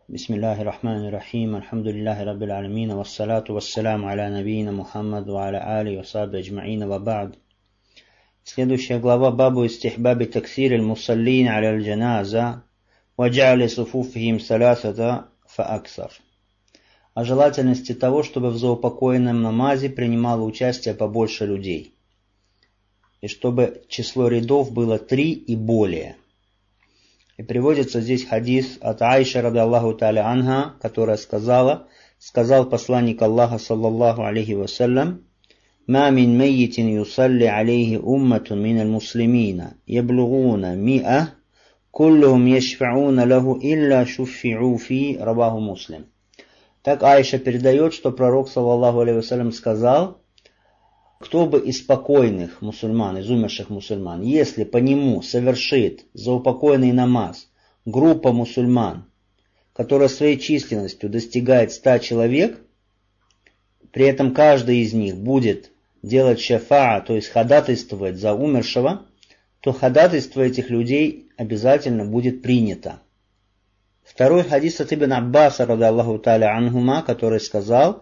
Бисмиллахи рахмани рахим, альхамдулиллахи раббил алямин, вассалату вассаляму аля набийна Мухаммад ва аля али ва сахби аджмаина ва ба'д. Следующая глава бабу истихбаби таксир аль-муссаллин аля аль-джаназа ва джа'али суфуфихим саласата фа аксар. О желательности того, чтобы в заупокойном намазе принимало участие побольше людей, и чтобы число рядов было 3 и более. И приводится здесь хадис от Аиши ради Аллаху та'аля анха, которая сказал посланник Аллаха саллаллаху алейхи вассалям: «Ма мин меййтин юсалли алейхи умматун мин аль-муслимина, яблугуна ми'а, куллухум яшфа'уна лаху илля шуффи'у фи», раваху Муслим. Так Аиша передает, что пророк саллаллаху алейхи вассалям сказал: кто бы из покойных мусульман, из умерших мусульман, если по нему совершит заупокойный намаз группа мусульман, которая своей численностью достигает 100 человек, при этом каждый из них будет делать шафаа, то есть ходатайствовать за умершего, то ходатайство этих людей обязательно будет принято. Второй хадис от Ибн Аббаса ради Аллаху та'аля анхума, который сказал: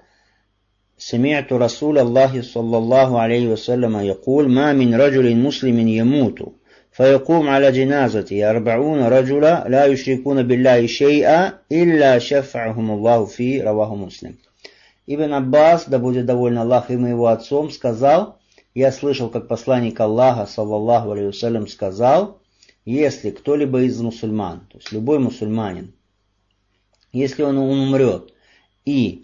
سمعت رسول الله صلى الله عليه وسلم يقول ما من رجل مسلم يموت فيقوم على جنازته 40 رجلا لا يشركون بالله شيئا إلا شفعهم الله فيه, раваху Муслим. Ибн Аббас, да будет доволен Аллах им и его отцом, сказал: я слышал, как посланник Аллаха саллаллаху алейхи вассалям сказал: если кто-либо из мусульман, то есть любой мусульманин, если он умрет и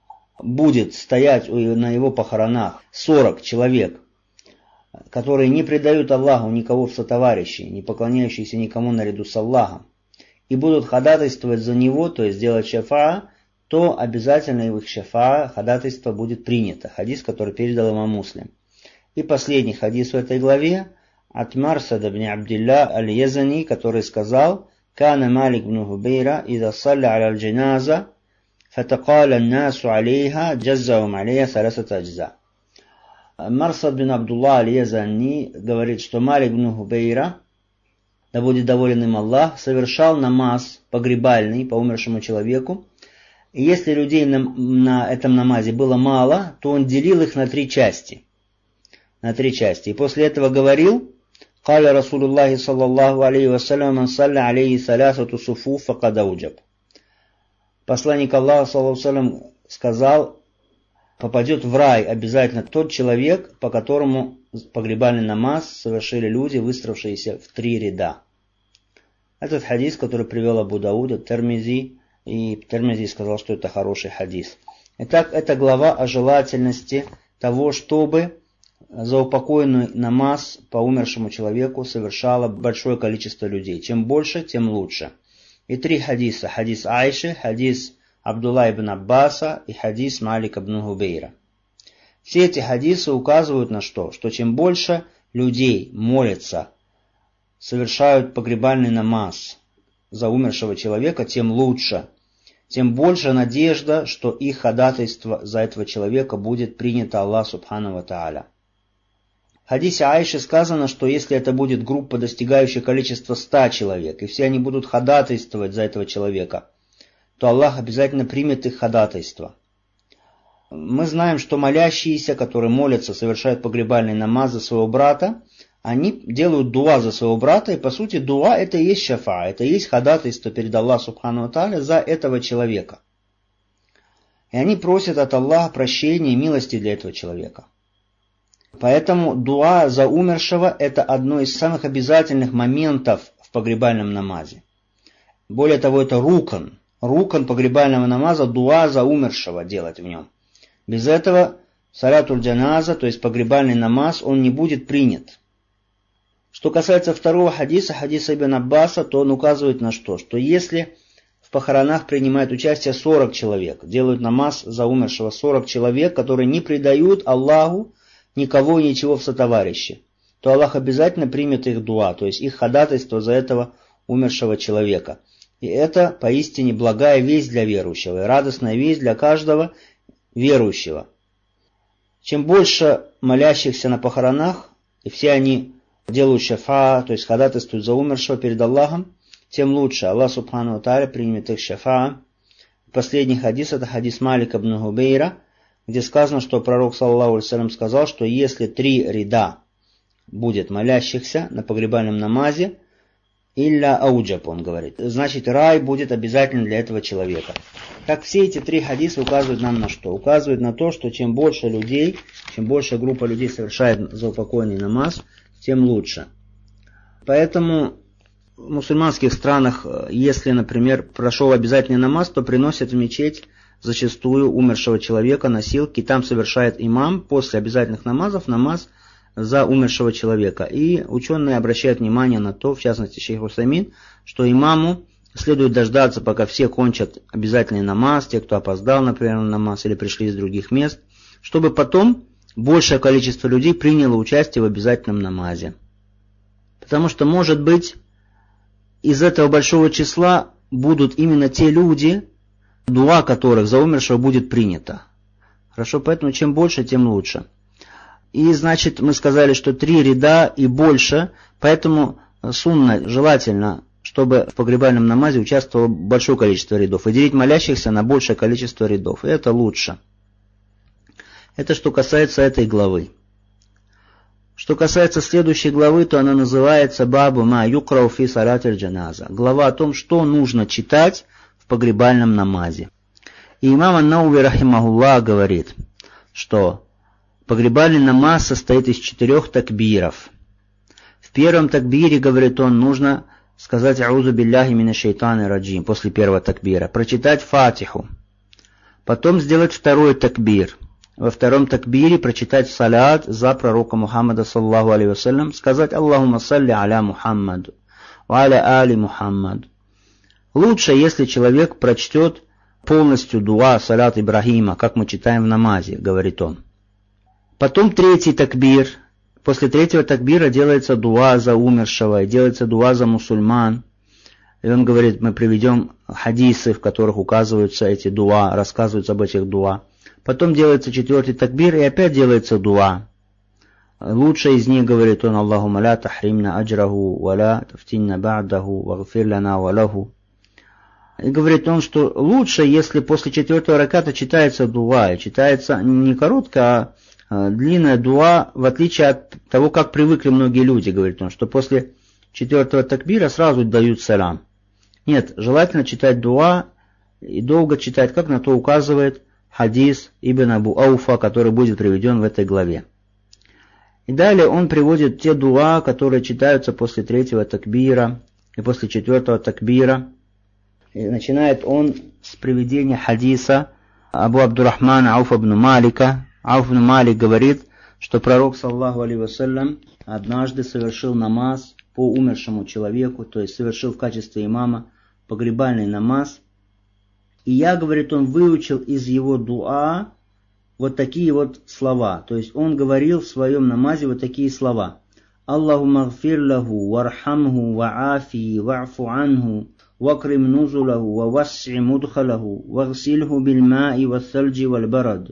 будет стоять на его похоронах 40 человек, которые не предают Аллаху никого в сотоварищи, не поклоняющиеся никому наряду с Аллахом, и будут ходатайствовать за него, то есть делать шафаа, то обязательно их шафаа, ходатайство будет принято. Хадис, который передал имам Муслим. И последний хадис в этой главе от Марсада ибн Абдилля аль-Язани, который сказал: «Кана Малик ибн Хубейра ида салля аля аль-джаназа فَتَقَالَ النَّاسُ عَلَيْهَا جَزَّهُمْ عَلَيْهَا ثَلَثَةَ أَجْزَاء». Марсад бин Абдулла аль-Язани говорит, что Малик ибн Хубейра, да будет доволен им Аллах, совершал намаз погребальный по умершему человеку, и если людей на этом намазе было мало, то он делил их на 3 части. И после этого говорил: «Каля Расулуллахи саллаллаху алейхи вассалям ман салля алейхи салясату суфуф факад ауджаб». Посланник Аллаха саллаллаху алейхи вассалям сказал: попадет в рай обязательно тот человек, по которому погребальный намаз совершили люди, выстроившиеся в 3 ряда. Этот хадис, который привел Абу Дауд, Тирмизи, и Тирмизи сказал, что это хороший хадис. Итак, это глава о желательности того, чтобы заупокойный намаз по умершему человеку совершало большое количество людей. Чем больше, тем лучше. И 3 хадиса. Хадис Айши, хадис Абдулла ибн Аббаса и хадис Малик ибн Хубейра. Все эти хадисы указывают на что? Что чем больше людей молятся, совершают погребальный намаз за умершего человека, тем лучше. Тем больше надежда, что их ходатайство за этого человека будет принято Аллаху субхану ва тааля. В хадисе Аиши сказано, что если это будет группа, достигающая количества 100 человек, и все они будут ходатайствовать за этого человека, то Аллах обязательно примет их ходатайство. Мы знаем, что молящиеся, которые молятся, совершают погребальный намаз за своего брата, они делают дуа за своего брата, и по сути дуа это и есть шафа, это и есть ходатайство перед Аллахом субхану ва тааля за этого человека. И они просят от Аллаха прощения и милости для этого человека. Поэтому дуа за умершего – это одно из самых обязательных моментов в погребальном намазе. Более того, это рукан погребального намаза, дуа за умершего делать в нем. Без этого салятуль джаназа, то есть погребальный намаз, он не будет принят. Что касается второго хадиса, хадиса Ибн Аббаса, то он указывает на что? Что если в похоронах принимает участие 40 человек, делают намаз за умершего 40 человек, которые не предают Аллаху никого и ничего в сотоварищи, то Аллах обязательно примет их дуа, то есть их ходатайство за этого умершего человека. И это поистине благая весть для верующего и радостная весть для каждого верующего. Чем больше молящихся на похоронах, и все они делают шафа, то есть ходатайствуют за умершего перед Аллахом, тем лучше. Аллах субхану ва тааля примет их шафа последний хадис, это хадис Малика ибн Губейра, где сказано, что пророк, саллаллаху алейхи вассалям, сказал, что если 3 ряда будет молящихся на погребальном намазе, илля ауджаб, он говорит, значит, рай будет обязательно для этого человека. Так все эти 3 хадиса указывают нам на что? Указывают на то, что чем больше людей, чем больше группа людей совершает заупокойный намаз, тем лучше. Поэтому в мусульманских странах, если, например, прошел обязательный намаз, то приносят в мечеть зачастую умершего человека, носилки, там совершает имам после обязательных намазов намаз за умершего человека. И ученые обращают внимание на то, в частности шейх Усаймин, что имаму следует дождаться, пока все кончат обязательный намаз, те, кто опоздал, например, на намаз или пришли из других мест, чтобы потом большее количество людей приняло участие в обязательном намазе. Потому что, может быть, из этого большого числа будут именно те люди, дуа которых за умершего будет принято. Хорошо, поэтому чем больше, тем лучше. И значит, мы сказали, что 3 ряда и больше, поэтому сунна желательно, чтобы в погребальном намазе участвовало большое количество рядов, и делить молящихся на большее количество рядов. И это лучше. Это что касается этой главы. Что касается следующей главы, то она называется «Бабу ма юкрау фи салатиль джаназа». Глава о том, что нужно читать в погребальном намазе. И имам ан-Науви рахимахуллах говорит, что погребальный намаз состоит из 4 такбиров. В первом такбире, говорит он, нужно сказать «Аузу билляхи минаш шайтани раджим» после первого такбира, прочитать фатиху. Потом сделать 2-й такбир. Во 2-м такбире прочитать салят за пророка Мухаммада, саллаллаху алейхи вассалям, сказать «Аллахумма салли аля Мухаммад, ва аля али Мухаммад». Лучше, если человек прочтет полностью дуа салят Ибрахима, как мы читаем в намазе, говорит он. Потом 3-й такбир. После 3-го такбира делается дуа за умершего, делается дуа за мусульман. И он говорит, мы приведем хадисы, в которых указываются эти дуа, рассказываются об этих дуа. Потом делается 4-й такбир, и опять делается дуа. Лучшее из них, говорит он, Аллахумма ля тахримна аджраху, ва ля тафтинна ба'даху, вагфир лана ва лаху. И говорит он, что лучше, если после 4-го раката читается дуа, и читается не коротко, а длинная дуа, в отличие от того, как привыкли многие люди, говорит он, что после 4-го такбира сразу дают салам. Нет, желательно читать дуа и долго читать, как на то указывает хадис Ибн Абу Ауфа, который будет приведен в этой главе. И далее он приводит те дуа, которые читаются после 3-го такбира и после 4-го такбира. И начинает он с приведения хадиса Абу Абдуррахмана Ауф ибн Малика. Ауф ибн Малик говорит, что пророк, саллаллаху алейхи вассалям, однажды совершил намаз по умершему человеку, то есть совершил в качестве имама погребальный намаз. И я, говорит он, выучил из его дуа вот такие вот слова. То есть он говорил в своем намазе вот такие слова. Аллахумма гфир лаху, вархамху, ваафи, ва'фу анху, вакрим нузулаху, вавасси мудхалаху, вагсильху бильмаи вассальджи вальбарад.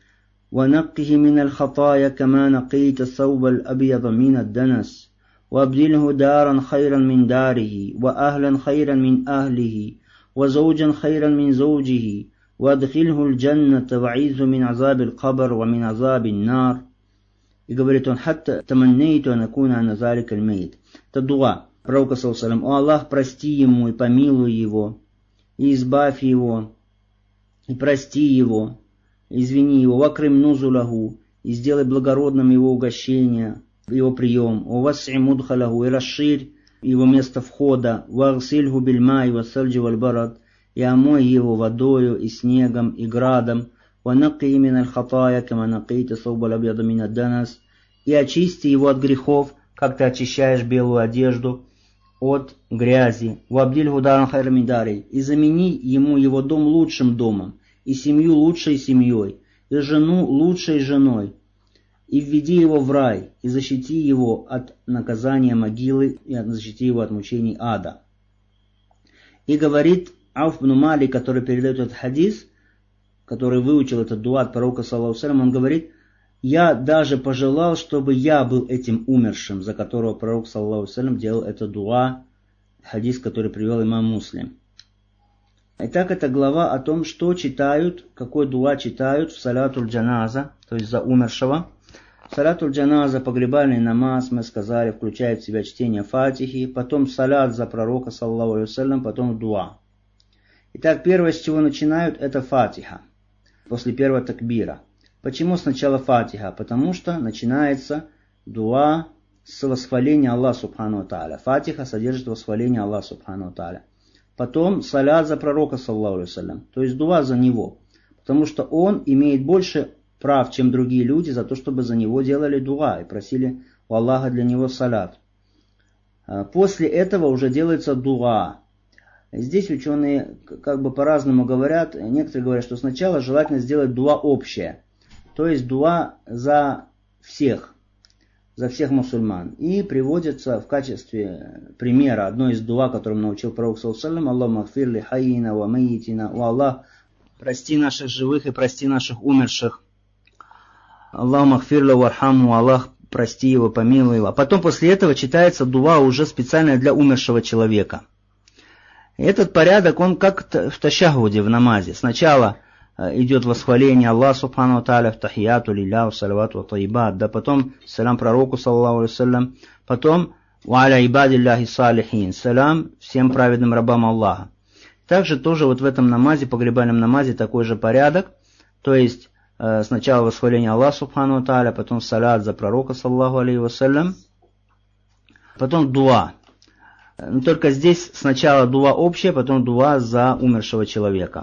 ونقه من الخطايا كما نقيت الثوب الأبيض من الدنس وأبدله دارا خيرا من داره وأهلا خيرا من أهله وزوجا خيرا من زوجه وادخله الجنة وعيذه من عذاب القبر ومن عذاب النار. И говорит он, حتى تمنيت أن أكون أنا ذلك الميت. Это дуа пророка, саллаллаху алейхи ва саллям. О Аллах, прости ему и помилуй его, и избавь его, и прости его, извини его, вакрим нузулаху, и сделай благородным его угощение, его прием, о васси мудхалаху, и расширь его место входа, вагсильху бильмай вассальджи вальбарад, и омой его водою, и снегом, и градом, ванакки мин аль-хатая, кама накейта саубал абьяда мин ад-данас, и очисти его от грехов, как ты очищаешь белую одежду от грязи, вабдильху даран хайра мин дари, и замени ему его дом лучшим домом, и семью лучшей семьей, и жену лучшей женой, и введи его в рай, и защити его от наказания могилы, и защити его от мучений ада. И говорит Ауф ибн Малик, который передает этот хадис, который выучил этот дуа от пророка, саллаллаху алейхи ва саллям, он говорит, я даже пожелал, чтобы я был этим умершим, за которого пророк, саллаллаху алейхи ва саллям, делал это дуа, хадис, который привел имам Муслим. Итак, это глава о том, что читают, какой дуа читают в салатуль джаназа, то есть за умершего. Салатуль джаназа, погребальный намаз, мы сказали, включает в себя чтение фатихи, потом салат за пророка, саллаллаху алейхи вассалям, потом дуа. Итак, первое, с чего начинают, это фатиха, после первого такбира. Почему сначала фатиха? Потому что начинается дуа с восхваления Аллаха субхану тааля. Фатиха содержит восхваление Аллаха субхану тааля. Потом салят за пророка, саллаллаху алейхи вассалям, то есть дуа за него. Потому что он имеет больше прав, чем другие люди, за то, чтобы за него делали дуа и просили у Аллаха для него салят. После этого уже делается дуа. Здесь ученые как бы по-разному говорят. Некоторые говорят, что сначала желательно сделать дуа общее. То есть дуа за всех мусульман. И приводится в качестве примера одно из дуа, которым научил пророк, саллаллаху алейхи вассалям: Аллахумма гфир ли хайина ва майитина. О Аллах, прости наших живых и прости наших умерших. Аллахумма гфир ли вархаму. Аллах, прости его, помилуй его. А потом после этого читается дуа уже специально для умершего человека. И этот порядок, он как в ташахуде, в намазе. Сначала идет восхваление Аллаха субхану тааля, в тахияту лилляху, салавату таибат, да потом салям пророку, саллаллаху алейхи вассалям, потом ва аля ибадилляхи салихин, салям всем праведным рабам Аллаха. Также тоже вот в этом намазе, погребальном намазе, такой же порядок, то есть сначала восхваление Аллаха субхану тааля, потом салят за пророка, саллаллаху алейхи вассалям, потом дуа. Но только здесь сначала дуа общая, потом дуа за умершего человека.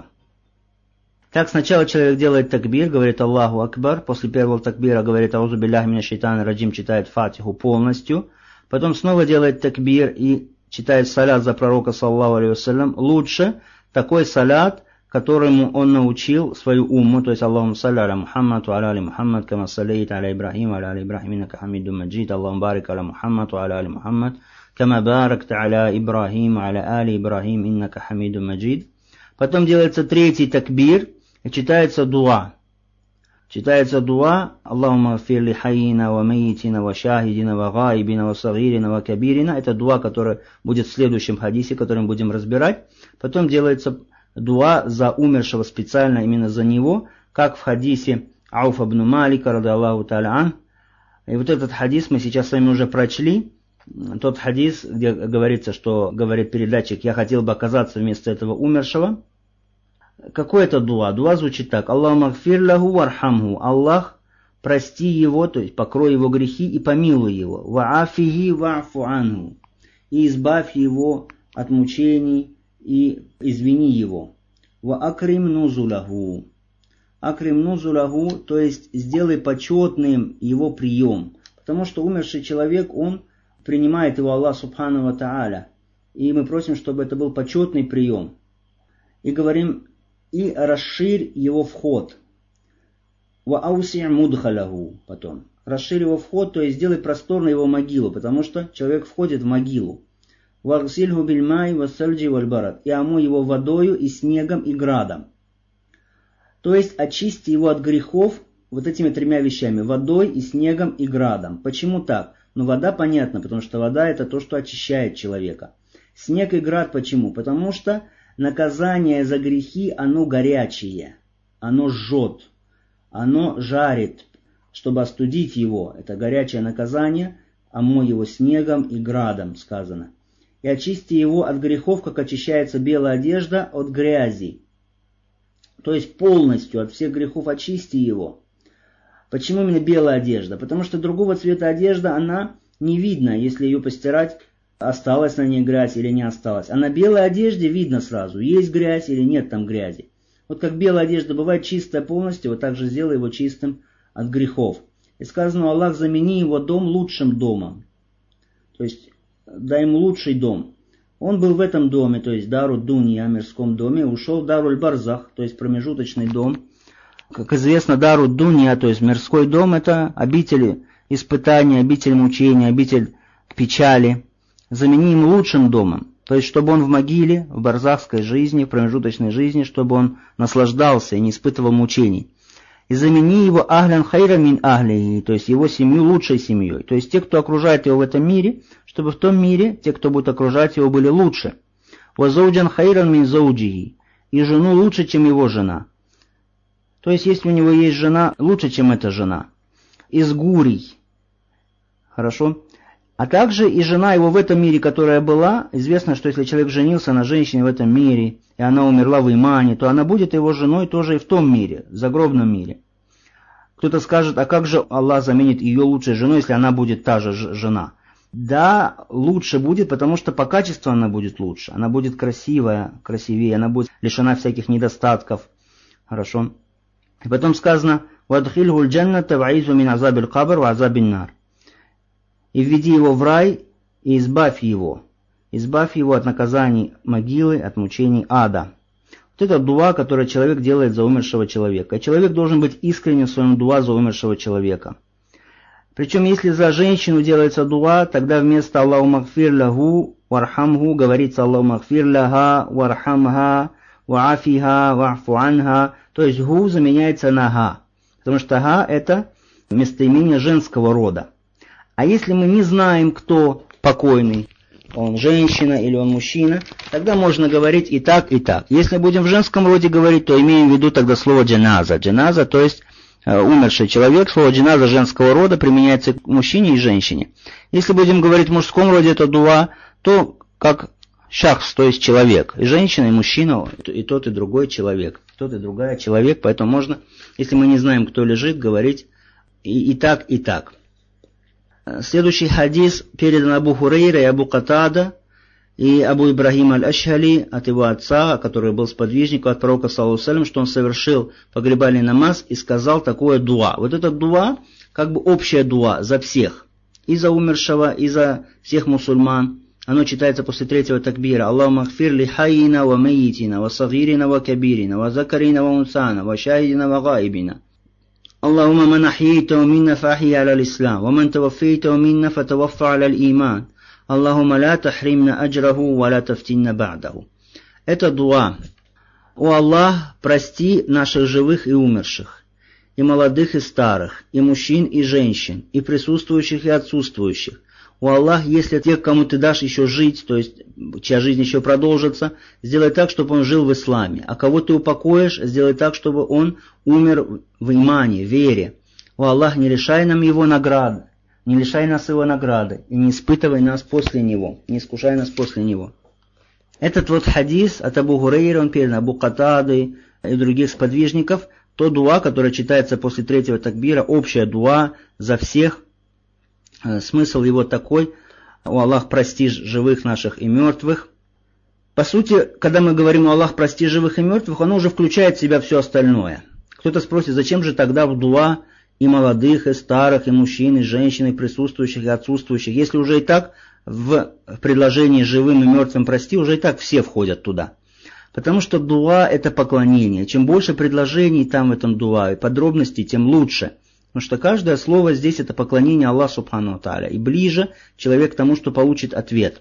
Так, сначала человек делает такбир, говорит Аллаху Акбар, после первого такбира говорит Аузу билляхи минаш шайтани раджим, читает фатиху полностью, потом снова делает такбир и читает салят за пророка, саллаллаху алейхи вассалям. Лучше такой салят, которому он научил свою умму, то есть Аллахумма салли аля Мухаммад ва аля али Мухаммад, кама саллейта аля Ибрахим ва аля али Ибрахим, иннака хамиду маджид, Аллахумма барик аля Мухаммад ва аля али Мухаммад, кама баракта аля Ибрахим ва аля али Ибрахим, иннака хамиду маджид. Потом делается третий такбир, и читается дуа. Читается дуа: Аллахумма гфир ли хайина ва майитина ва шахидина ва гаибина ва сагирина ва кабирина. Это дуа, который будет в следующем хадисе, который мы будем разбирать. Потом делается дуа за умершего специально, именно за него, как в хадисе Ауфа ибн Малика, ради Аллаху та'аля ан. И вот этот хадис мы сейчас с вами уже прочли. Тот хадис, где говорится, что говорит передатчик: я хотел бы оказаться вместо этого умершего. Какое это дуа? Дуа звучит так: Аллахумма гфир лаху вархамху. Аллах, прости его, то есть покрой его грехи и помилуй его. Ва афихи ва'фу анху. И избавь его от мучений и извини его. Ва акрим нузулаху. Акрим нузулаху, то есть сделай почетным его прием. Потому что умерший человек, он принимает его Аллах субхану ва тааля. И мы просим, чтобы это был почетный прием. И говорим: и расширь его вход. Ва ауси' мудхалаху. Потом расширь его вход, то есть сделай просторно его могилу, потому что человек входит в могилу. Ва гсильху бильмай ва сальджи валь барад. И омой его водою и снегом и градом. То есть очисти его от грехов вот этими тремя вещами: водой и снегом и градом. Почему так? Ну, вода понятно, потому что вода — это то, что очищает человека. Снег и град почему? Потому что наказание за грехи, оно горячее, оно жжет, оно жарит. Чтобы остудить его, это горячее наказание, омой его снегом и градом, сказано. И очисти его от грехов, как очищается белая одежда от грязи. То есть полностью от всех грехов очисти его. Почему именно белая одежда? Потому что другого цвета одежда, она не видна, если ее постирать, осталась на ней грязь или не осталась. А на белой одежде видно сразу, есть грязь или нет там грязи. Вот как белая одежда бывает чистая полностью, вот так же сделай его чистым от грехов. И сказано: Аллах, замени его дом лучшим домом. То есть дай ему лучший дом. Он был в этом доме, то есть дару дунья, мирском доме, ушел в даруль барзах, то есть промежуточный дом. Как известно, дару дунья, то есть мирской дом, это обитель испытания, обитель мучения, обитель печали. Замени им лучшим домом. То есть, чтобы он в могиле, в барзахской жизни, в промежуточной жизни, чтобы он наслаждался и не испытывал мучений. И замени его ахлян хайра мин ахлихи, то есть его семью лучшей семьей. То есть те, кто окружает его в этом мире, чтобы в том мире те, кто будет окружать его, были лучше. Ва зауджан хайран мин зауджихи. и жену лучше, чем его жена. То есть, если у него есть жена, лучше, чем эта жена. Из гурий. Хорошо? А также и жена его в этом мире, которая была, известно, что если человек женился на женщине в этом мире, и она умерла в имане, то она будет его женой тоже и в том мире, в загробном мире. Кто-то скажет, а как же Аллах заменит ее лучшей женой, если она будет та же жена? Да, лучше будет, потому что по качеству она будет лучше. Она будет красивая, красивее, она будет лишена всяких недостатков. Хорошо? И потом сказано, «Вадхильгу ль-джанната ва'изу мин азабиль кабр ва азабин нар». И введи его в рай, и избавь его от наказаний могилы, от мучений ада. Вот это дуа, которое человек делает за умершего человека. И человек должен быть искренним в своем дуа за умершего человека. Причем, если за женщину делается дуа, тогда вместо Аллаху магфир лаху вархамху говорится Аллаху магфир лаха вархамха ваафиха ва'фу анха. То есть гу заменяется на га. Потому что га это местоимение женского рода. А если мы не знаем, кто покойный, он женщина или он мужчина, тогда можно говорить и так, и так. Если будем в женском роде говорить, то имеем в виду тогда слово джаназа. Джаназа, то есть умерший человек, слово джаназа женского рода применяется к мужчине и женщине. Если будем говорить в мужском роде, это дуа, то как шахс, то есть человек. И женщина, и мужчина, и тот, и другой человек. Тот и другая человек, поэтому можно, если мы не знаем, кто лежит, говорить и так, и так. Следующий хадис передан Абу Хурейра и Абу Катада и Абу Ибрахим аль-Ашхали от его отца, который был сподвижником от пророка, саллаллаху алейхи ва саллям, что он совершил погребальный намаз и сказал такое дуа. Вот это дуа, как бы общая дуа за всех, и за умершего, и за всех мусульман. Оно читается после третьего такбира. Аллахумма гфир ли хайина ва майитина, ва сагирина ва кабирина, ва закарина ва унсана, ва шахидина ва гаибина. اللهم من أحييته منا فأحيي على الإسلام ومن توفيته منا فتوفى على الإيمان اللهم لا تحرمنا أجره ولا تفتنا بعده. Это дуа. О Аллах, прости наших живых и умерших, и молодых и старых, и мужчин и женщин, и присутствующих и отсутствующих. О Аллах, если тех, кому ты дашь еще жить, то есть чья жизнь еще продолжится, сделай так, чтобы он жил в исламе. А кого ты упокоишь, сделай так, чтобы он умер в имане, вере. О Аллах, не лишай нам его награды, не лишай нас его награды, и не испытывай нас после него, не искушай нас после него. Этот вот хадис от Абу Хурейра, он передан Абу Катады и других сподвижников, то дуа, которое читается после третьего такбира, общая дуа за всех. Смысл его такой: «О Аллах, прости живых наших и мертвых». По сути, когда мы говорим «О Аллах, прости живых и мертвых», оно уже включает в себя все остальное. Кто-то спросит, зачем же тогда в дуа и молодых, и старых, и мужчин, и женщин, и присутствующих, и отсутствующих, если уже и так в предложении живым и мертвым прости, уже и так все входят туда. Потому что дуа – это поклонение. Чем больше предложений там в этом дуа и подробностей, тем лучше. Потому что каждое слово здесь это поклонение Аллаху Субхану ва Тааля. И ближе человек к тому, что получит ответ.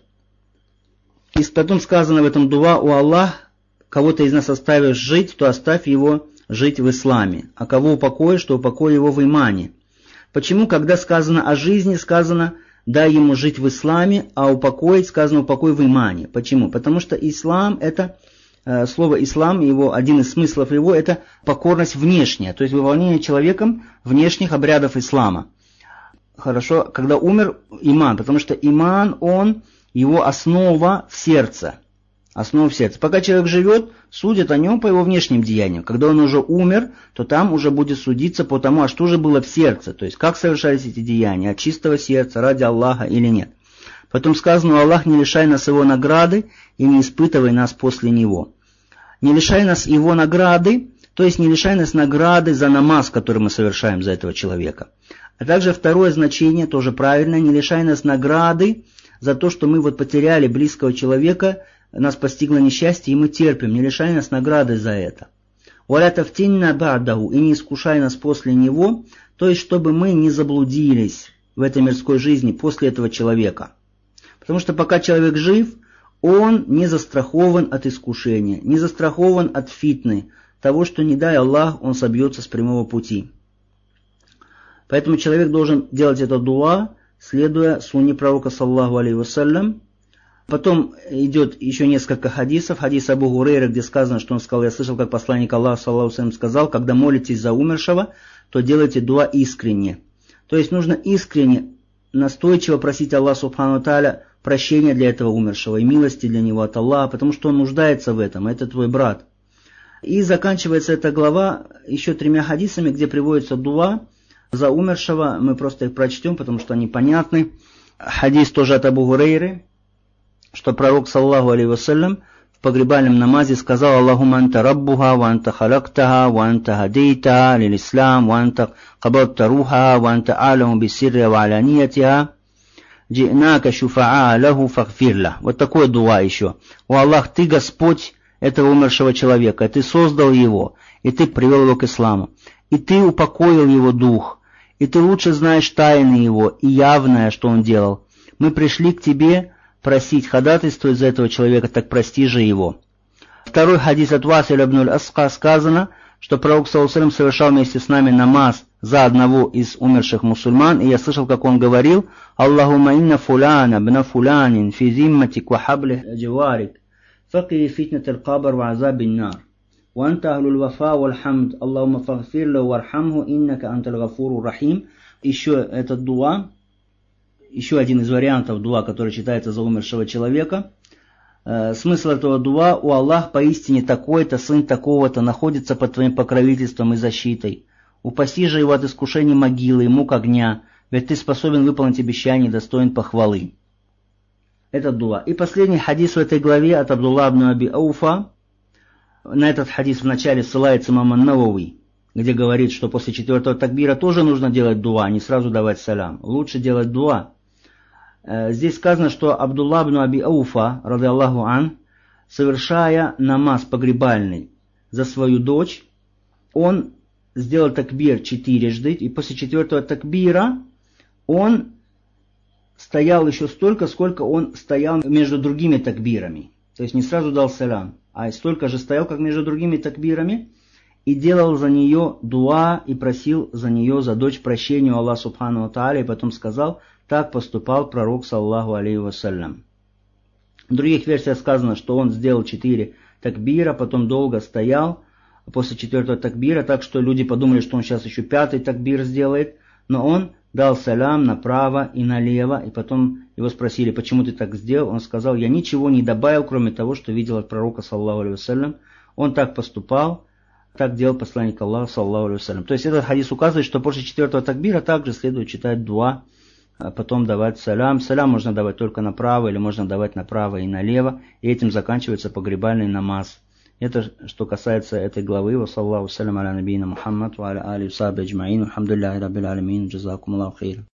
И потом сказано в этом дуа: «О Аллах, кого ты из нас оставишь жить, то оставь его жить в исламе. А кого упокоишь, то упокой его в имане». Почему, когда сказано о жизни, сказано дай ему жить в исламе, а упокоить сказано упокой в имане? Почему? Потому что ислам это... Слово «ислам», его, один из смыслов его, это покорность внешняя, то есть выполнение человеком внешних обрядов ислама. Хорошо, когда умер иман, потому что иман, его основа в сердце. Основа в сердце. Пока человек живет, судят о нем по его внешним деяниям. Когда он уже умер, то там уже будет судиться по тому, а что же было в сердце, то есть как совершались эти деяния, от чистого сердца, ради Аллаха или нет. Потом сказано: «Аллах, не лишай нас его награды и не испытывай нас после него». Не лишай нас его награды, то есть не лишай нас награды за намаз, который мы совершаем за этого человека. А также второе значение, тоже правильно, не лишай нас награды за то, что мы вот потеряли близкого человека, нас постигло несчастье, и мы терпим. Не лишай нас награды за это. «Валя тафтинна ба'даху», и не искушай нас после него, то есть чтобы мы не заблудились в этой мирской жизни после этого человека. Потому что пока человек жив, он не застрахован от искушения, не застрахован от фитны, того, что не дай Аллах, он собьется с прямого пути. Поэтому человек должен делать это дуа, следуя сунне пророка, саллаллаху алейхи вассалям, Потом идет еще несколько хадисов. Хадис Абу Гурейры, где сказано, что он сказал: я слышал, как посланник Аллаха, саллаллаху алейхи ва саллям, сказал: когда молитесь за умершего, то делайте дуа искренне. То есть нужно искренне, настойчиво просить Аллаха субхану тааля прощения для этого умершего и милости для него от Аллаха, потому что он нуждается в этом, это твой брат. И заканчивается эта глава еще 3 хадисами, где приводится дуа за умершего. Мы просто их прочтем, потому что они понятны. Хадис тоже от Абу Гурейры, что пророк, саллаллаху алейхи вассалям, в погребальном намазе сказал: Аллахумма анта раббуха, ва анта халактаха, ва анта хадейтаха лил ислам, ва анта кабадта руха, ва анта а'ламу биссирри ва аляниятиха, джи'нака шуфа'a лаху фагфирла. Вот такое дуа еще. О Аллах, ты Господь этого умершего человека, ты создал его, и ты привел его к исламу, и ты упокоил его дух, и ты лучше знаешь тайны его и явное, что он делал. Мы пришли к тебе просить, ходатайствовать за этого человека, так прости же его. Второй хадис от Василя ибн аль-Асқа сказано, что пророк, саллаллаху алейхи ва саллям, совершал вместе с нами намаз за одного из умерших мусульман, и я слышал, как он говорил: Аллахумма инна фуляна бна фулянин фи зимматик ва хаблих джаварик, факи фитнат аль-кабр ва азаб ан-нар, ва анта ахлул вафа валь хамд, Аллахумма фагфир лаху вархамху, иннака антал гафуру рахим. Еще этот дуа, еще один из вариантов дуа, который читается за умершего человека. Смысл этого дуа: «О Аллах, поистине такой-то, сын такого-то, находится под твоим покровительством и защитой. Упаси же его от искушений могилы и мук огня, ведь ты способен выполнить обещание и достоин похвалы». Это дуа. И последний хадис в этой главе от Абдулла ибн Аби Ауфа. На этот хадис вначале ссылается имам ан-Навави, где говорит, что после 4-го такбира тоже нужно делать дуа, а не сразу давать салям. Лучше делать дуа. Здесь сказано, что Абдулла ибн Аби Ауфа, ради Аллаху ан, совершая намаз погребальный за свою дочь, он сделал такбир 4-жды, и после 4-го такбира он стоял еще столько, сколько он стоял между другими такбирами. То есть не сразу дал салям, а столько же стоял, как между другими такбирами, и делал за нее дуа, и просил за нее, за дочь, прощения у Аллаха субхану тааля, и потом сказал: так поступал пророк, саллаллаху алейхи вассалям. В других версиях сказано, что он сделал 4 такбира, потом долго стоял после 4-го такбира, так что люди подумали, что он сейчас еще 5-й такбир сделает, но он дал салям направо и налево, и потом его спросили: почему ты так сделал? Он сказал: я ничего не добавил, кроме того, что видел от пророка, саллаллаху алейхи вассалям. Он так поступал, так делал посланник Аллаха, саллаллаху алейхи вассалям. То есть этот хадис указывает, что после 4-го такбира также следует читать дуа, а потом давать салям. Салям можно давать только направо, или можно давать направо и налево, и этим заканчивается погребальный намаз. Это что касается этой главы. Ва саллаллаху салям аля набийна Мухаммад ва аля али ва сахби аджмаин. Алхамдулиллахи раббил алямин. Джазакумуллаху хейран.